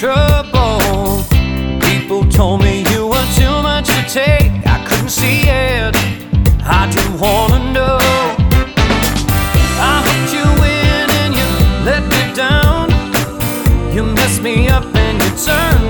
trouble. People told me you were too much to take. I couldn't see it, I didn't wanna know. I hooked you in and you let me down. You messed me up and you turned